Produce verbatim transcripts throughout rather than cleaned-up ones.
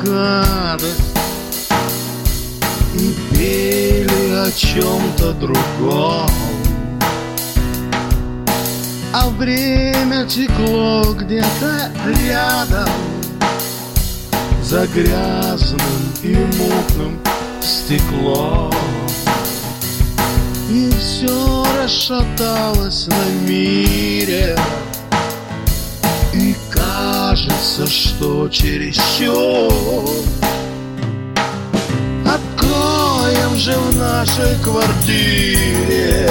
гадость и пели о чем-то другом. А время текло где-то рядом, за грязным и мутным стеклом. И все расшаталось на мире, и кажется, что чересчур. Откроем же в нашей квартире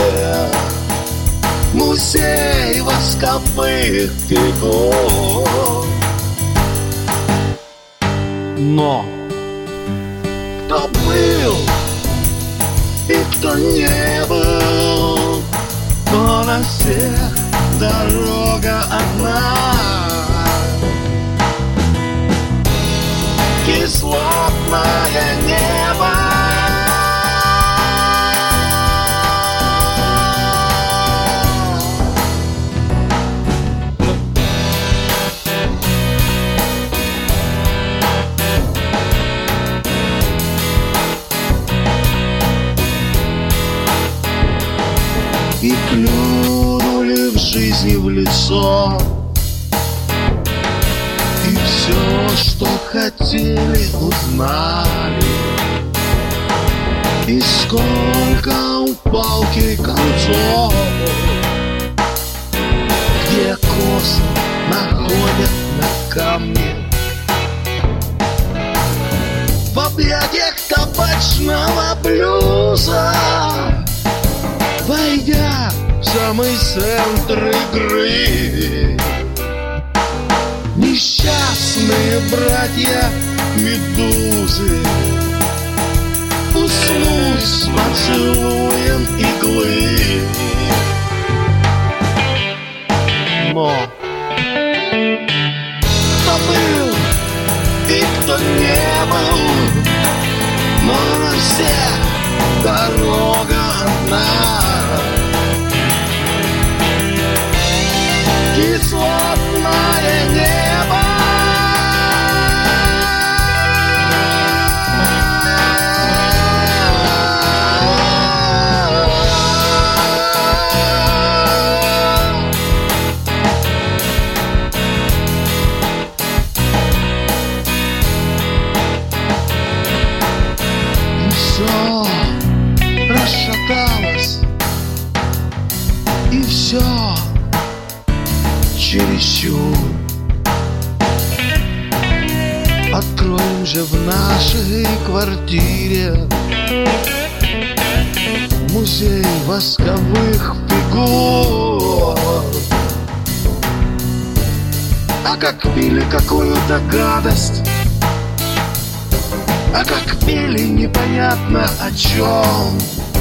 музей восковых фигур. Но кто был и кто не был, но на всех дорога одна. Кислотное небо. И плюнули в жизни в лицо, и все, что хотели, узнали. И сколько у палки концов, где косы находят на камне. В объятиях табачного блюза, войдя в самый центр игры, несчастные братья медузы уснут с поцелуем иглы. Но кто был и кто не был, но на всех дорога одна. Кислотное небо. И все расшаталось, и все чересчур. Откроем же в нашей квартире музей восковых фигур. А как пили какую-то гадость, а как пели непонятно о чем.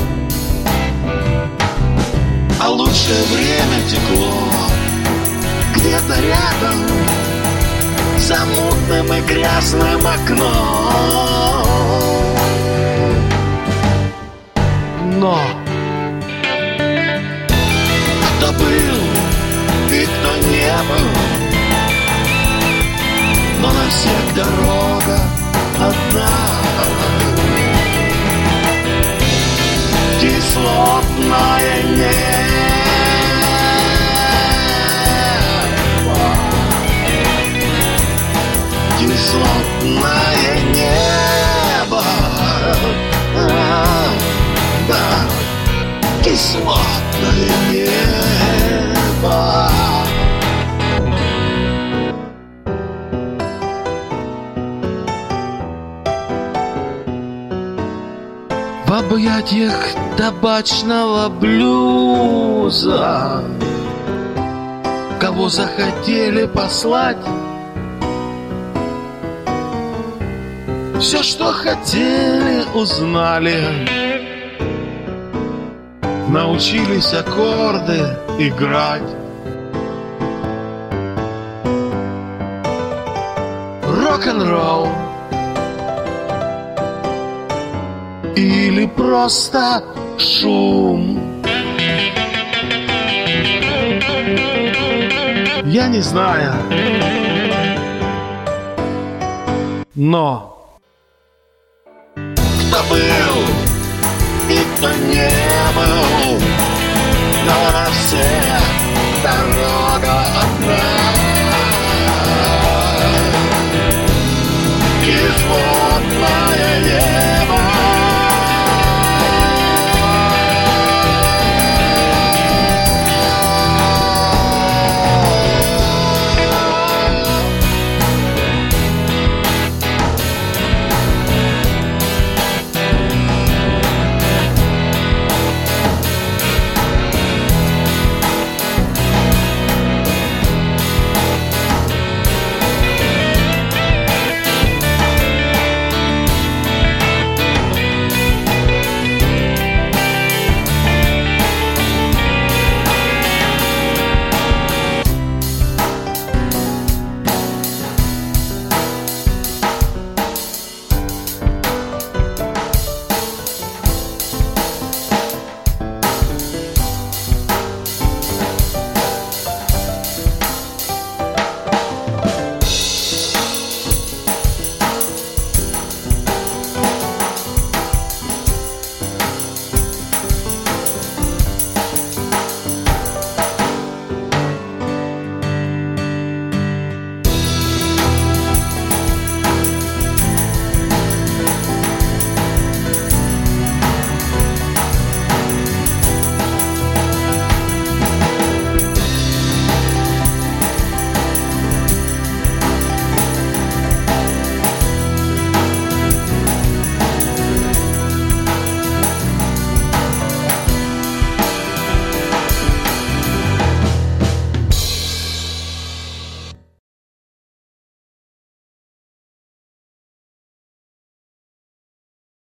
А лучшее время текло где-то рядом, за мутным и грязным окном. Но кто был и кто не был, но на всех дорога одна. Кислотное небо. Кислотное небо. А, да. Кислотное небо. В объятиях табачного блюза кого захотели послать, все, что хотели, узнали. Научились аккорды играть. Рок-н-ролл или просто шум. Я не знаю, Но Кто был и кто не был, но на все дороги